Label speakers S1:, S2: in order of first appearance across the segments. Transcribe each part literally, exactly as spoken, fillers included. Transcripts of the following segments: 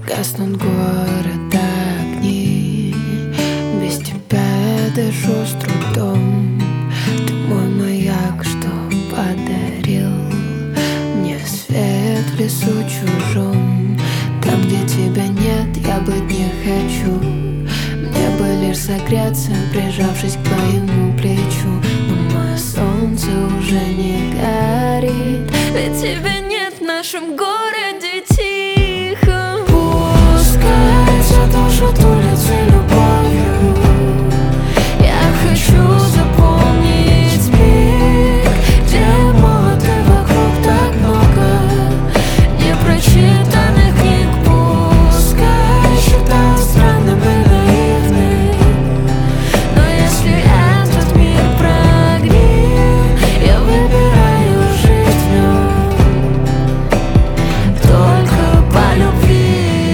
S1: Гаснут города огни, без тебя я дышу с трудом. Ты мой маяк, что подарил мне свет в лесу чужом. Там, где тебя нет, я быть не хочу. Мне бы лишь согреться, прижавшись к твоему плечу. Но мое солнце уже не горит, ведь тебя нет в нашем городе тихо. Пускай задушат улицы любовью, я хочу запомнить миг, где молоды вокруг так много непрочитанных книг. Пускай считают странным и наивным, но если этот мир про огни, я выбираю жить в нем только по любви.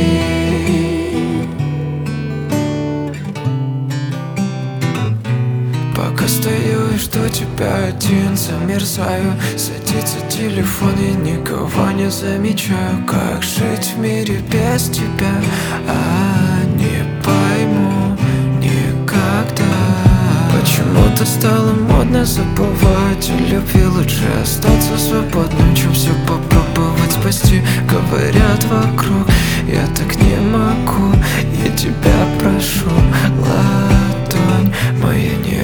S2: Пока стою и жду тебя один, замерзаю. Садится телефон, я никого не замечаю. Как жить в мире без тебя, а не пойму никогда. Почему-то стало модно забывать о любви. Лучше остаться свободным, чем все попробовать спасти. Говорят вокруг, я так не могу. Я тебя прошу, ладонь моя не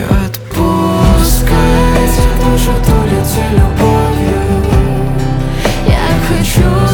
S2: отпускай.
S1: Задушат улицы любовью, я хочу